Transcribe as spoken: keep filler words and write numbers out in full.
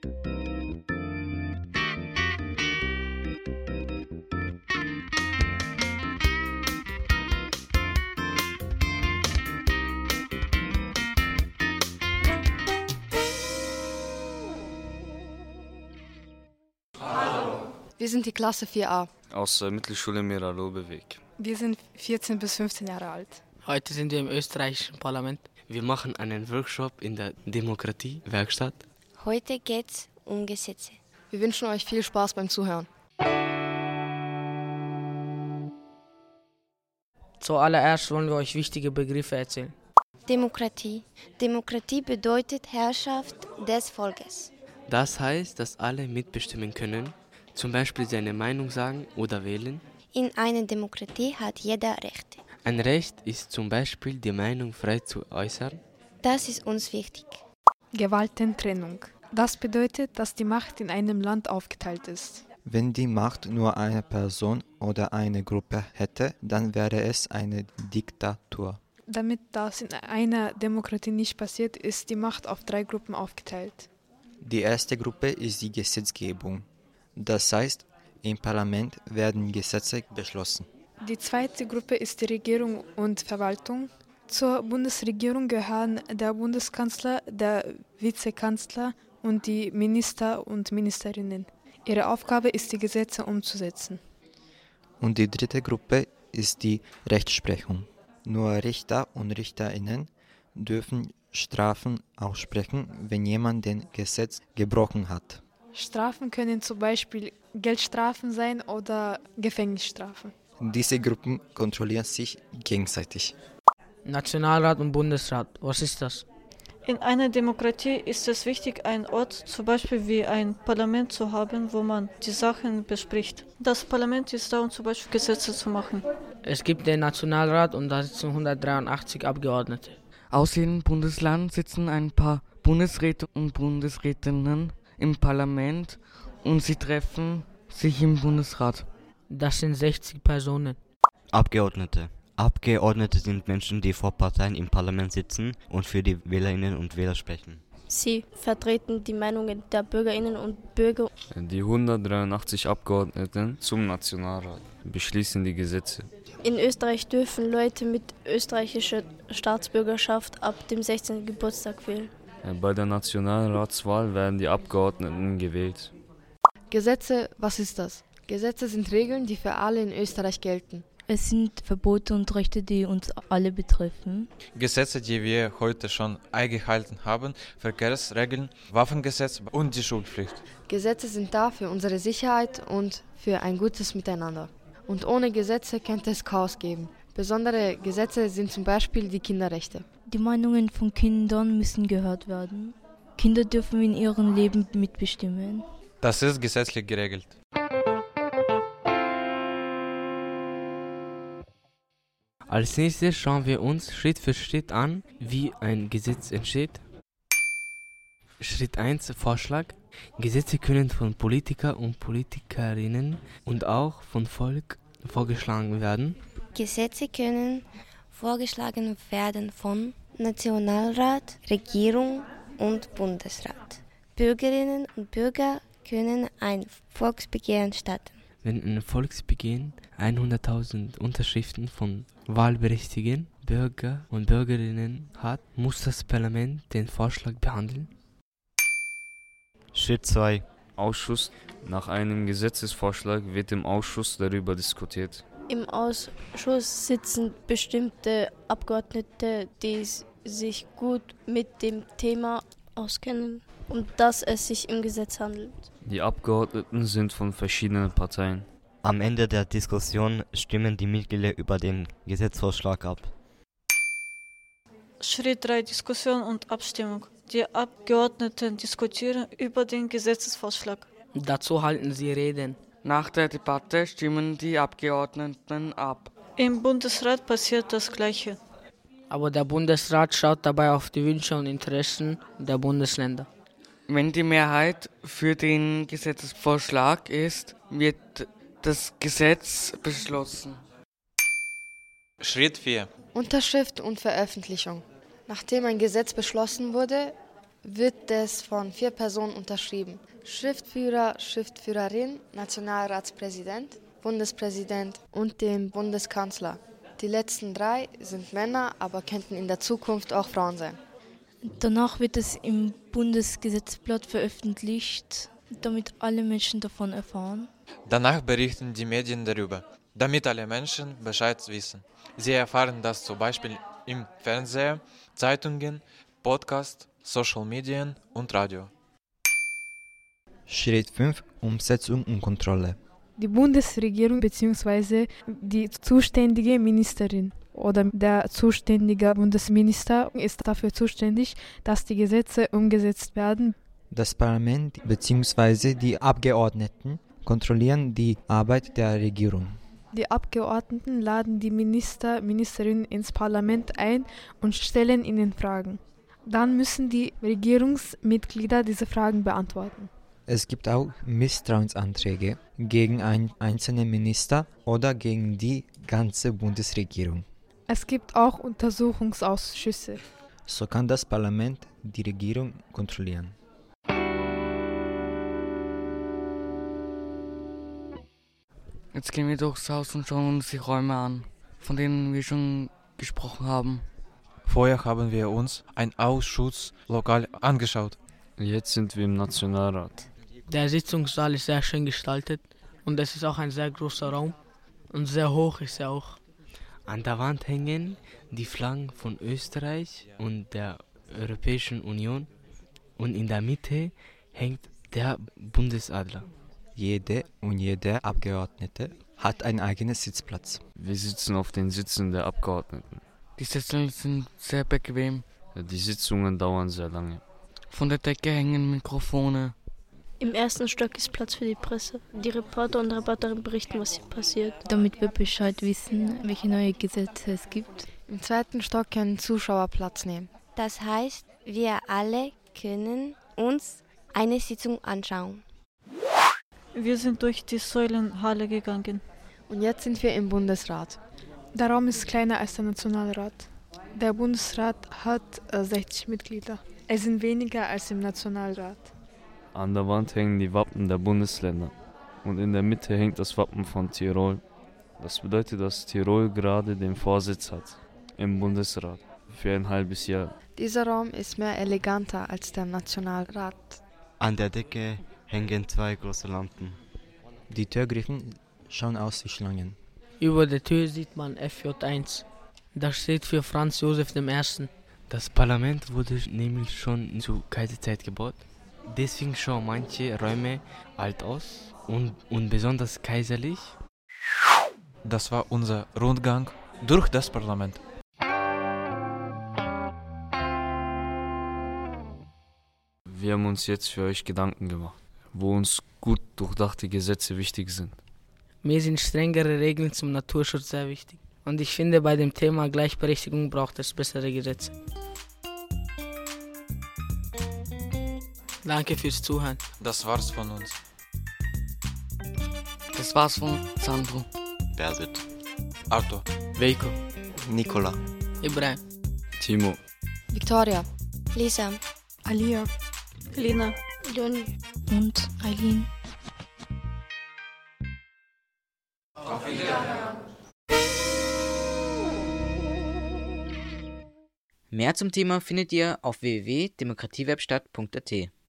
Wir sind die Klasse vier a. Aus der Mittelschule Mira-Lobeweg. Wir sind vierzehn bis fünfzehn Jahre alt. Heute sind wir im österreichischen Parlament. Wir machen einen Workshop in der Demokratie-Werkstatt. Heute geht's um Gesetze. Wir wünschen euch viel Spaß beim Zuhören. Zuallererst wollen wir euch wichtige Begriffe erzählen. Demokratie. Demokratie bedeutet Herrschaft des Volkes. Das heißt, dass alle mitbestimmen können, zum Beispiel seine Meinung sagen oder wählen. In einer Demokratie hat jeder Rechte. Ein Recht ist zum Beispiel, die Meinung frei zu äußern. Das ist uns wichtig. Gewaltentrennung. Das bedeutet, dass die Macht in einem Land aufgeteilt ist. Wenn die Macht nur eine Person oder eine Gruppe hätte, dann wäre es eine Diktatur. Damit das in einer Demokratie nicht passiert, ist die Macht auf drei Gruppen aufgeteilt. Die erste Gruppe ist die Gesetzgebung. Das heißt, im Parlament werden Gesetze beschlossen. Die zweite Gruppe ist die Regierung und Verwaltung. Zur Bundesregierung gehören der Bundeskanzler, der Vizekanzler und die Minister und Ministerinnen. Ihre Aufgabe ist, die Gesetze umzusetzen. Und die dritte Gruppe ist die Rechtsprechung. Nur Richter und Richterinnen dürfen Strafen aussprechen, wenn jemand den Gesetz gebrochen hat. Strafen können zum Beispiel Geldstrafen sein oder Gefängnisstrafen. Diese Gruppen kontrollieren sich gegenseitig. Nationalrat und Bundesrat, was ist das? In einer Demokratie ist es wichtig, einen Ort, zum Beispiel wie ein Parlament zu haben, wo man die Sachen bespricht. Das Parlament ist da, um zum Beispiel Gesetze zu machen. Es gibt den Nationalrat und da sitzen hundertdreiundachtzig Abgeordnete. Aus jedem Bundesland sitzen ein paar Bundesräte und Bundesrätinnen im Parlament und sie treffen sich im Bundesrat. Das sind sechzig Personen. Abgeordnete. Abgeordnete sind Menschen, die vor Parteien im Parlament sitzen und für die Wählerinnen und Wähler sprechen. Sie vertreten die Meinungen der Bürgerinnen und Bürger. Die hundertdreiundachtzig Abgeordneten zum Nationalrat beschließen die Gesetze. In Österreich dürfen Leute mit österreichischer Staatsbürgerschaft ab dem sechzehnten Geburtstag wählen. Bei der Nationalratswahl werden die Abgeordneten gewählt. Gesetze, was ist das? Gesetze sind Regeln, die für alle in Österreich gelten. Es sind Verbote und Rechte, die uns alle betreffen. Gesetze, die wir heute schon eingehalten haben, Verkehrsregeln, Waffengesetz und die Schulpflicht. Gesetze sind da für unsere Sicherheit und für ein gutes Miteinander. Und ohne Gesetze könnte es Chaos geben. Besondere Gesetze sind zum Beispiel die Kinderrechte. Die Meinungen von Kindern müssen gehört werden. Kinder dürfen in ihrem Leben mitbestimmen. Das ist gesetzlich geregelt. Als nächstes schauen wir uns Schritt für Schritt an, wie ein Gesetz entsteht. Schritt eins, Vorschlag. Gesetze können von Politikern und Politikerinnen und auch von Volk vorgeschlagen werden. Gesetze können vorgeschlagen werden von Nationalrat, Regierung und Bundesrat. Bürgerinnen und Bürger können ein Volksbegehren starten. Wenn ein Volksbegehren hunderttausend Unterschriften von wahlberechtigten Bürger und Bürgerinnen hat, muss das Parlament den Vorschlag behandeln. Schritt zwei. Ausschuss. Nach einem Gesetzesvorschlag wird im Ausschuss darüber diskutiert. Im Ausschuss sitzen bestimmte Abgeordnete, die sich gut mit dem Thema auskennen, um das es sich im Gesetz handelt. Die Abgeordneten sind von verschiedenen Parteien. Am Ende der Diskussion stimmen die Mitglieder über den Gesetzesvorschlag ab. Schritt drei. Diskussion und Abstimmung. Die Abgeordneten diskutieren über den Gesetzesvorschlag. Dazu halten sie Reden. Nach der Debatte stimmen die Abgeordneten ab. Im Bundesrat passiert das Gleiche. Aber der Bundesrat schaut dabei auf die Wünsche und Interessen der Bundesländer. Wenn die Mehrheit für den Gesetzesvorschlag ist, wird das Gesetz beschlossen. Schritt vier. Unterschrift und Veröffentlichung. Nachdem ein Gesetz beschlossen wurde, wird es von vier Personen unterschrieben. Schriftführer, Schriftführerin, Nationalratspräsident, Bundespräsident und dem Bundeskanzler. Die letzten drei sind Männer, aber könnten in der Zukunft auch Frauen sein. Danach wird es im Bundesgesetzblatt veröffentlicht, damit alle Menschen davon erfahren. Danach berichten die Medien darüber, damit alle Menschen Bescheid wissen. Sie erfahren das zum Beispiel im Fernseher, Zeitungen, Podcast, Social Medien und Radio. Schritt fünf. Umsetzung und Kontrolle. Die Bundesregierung bzw. die zuständige Ministerin oder der zuständige Bundesminister ist dafür zuständig, dass die Gesetze umgesetzt werden. Das Parlament bzw. die Abgeordneten kontrollieren die Arbeit der Regierung. Die Abgeordneten laden die Minister, Ministerinnen ins Parlament ein und stellen ihnen Fragen. Dann müssen die Regierungsmitglieder diese Fragen beantworten. Es gibt auch Misstrauensanträge gegen einen einzelnen Minister oder gegen die ganze Bundesregierung. Es gibt auch Untersuchungsausschüsse. So kann das Parlament die Regierung kontrollieren. Jetzt gehen wir durchs Haus und schauen uns die Räume an, von denen wir schon gesprochen haben. Vorher haben wir uns ein Ausschusslokal angeschaut. Jetzt sind wir im Nationalrat. Der Sitzungssaal ist sehr schön gestaltet und es ist auch ein sehr großer Raum und sehr hoch ist er auch. An der Wand hängen die Flaggen von Österreich und der Europäischen Union und in der Mitte hängt der Bundesadler. Jede und jeder Abgeordnete hat einen eigenen Sitzplatz. Wir sitzen auf den Sitzen der Abgeordneten. Die Sessel sind sehr bequem. Die Sitzungen dauern sehr lange. Von der Decke hängen Mikrofone. Im ersten Stock ist Platz für die Presse. Die Reporter und Reporterinnen berichten, was hier passiert. Damit wir Bescheid wissen, welche neue Gesetze es gibt. Im zweiten Stock können Zuschauer Platz nehmen. Das heißt, wir alle können uns eine Sitzung anschauen. Wir sind durch die Säulenhalle gegangen. Und jetzt sind wir im Bundesrat. Der Raum ist kleiner als der Nationalrat. Der Bundesrat hat äh, sechzig Mitglieder. Es sind weniger als im Nationalrat. An der Wand hängen die Wappen der Bundesländer. Und in der Mitte hängt das Wappen von Tirol. Das bedeutet, dass Tirol gerade den Vorsitz hat im Bundesrat für ein halbes Jahr. Dieser Raum ist mehr eleganter als der Nationalrat. An der Decke hängen zwei große Lampen. Die Türgriffen schauen aus wie Schlangen. Über der Tür sieht man F J eins. Das steht für Franz Josef der Erste. Das Parlament wurde nämlich schon zur Kaiserzeit gebaut. Deswegen schauen manche Räume alt aus und, und besonders kaiserlich. Das war unser Rundgang durch das Parlament. Wir haben uns jetzt für euch Gedanken gemacht, wo uns gut durchdachte Gesetze wichtig sind. Mir sind strengere Regeln zum Naturschutz sehr wichtig. Und ich finde, bei dem Thema Gleichberechtigung braucht es bessere Gesetze. Danke fürs Zuhören. Das war's von uns. Das war's von Sandro, Berzit, Arthur, Veiko, Nicola, Ibrahim, Timo, Victoria, Lisa, Alia, Lina, Leonie und Eileen. Auf Wiedersehen. Mehr zum Thema findet ihr auf w w w punkt demokratiewerkstatt punkt a t.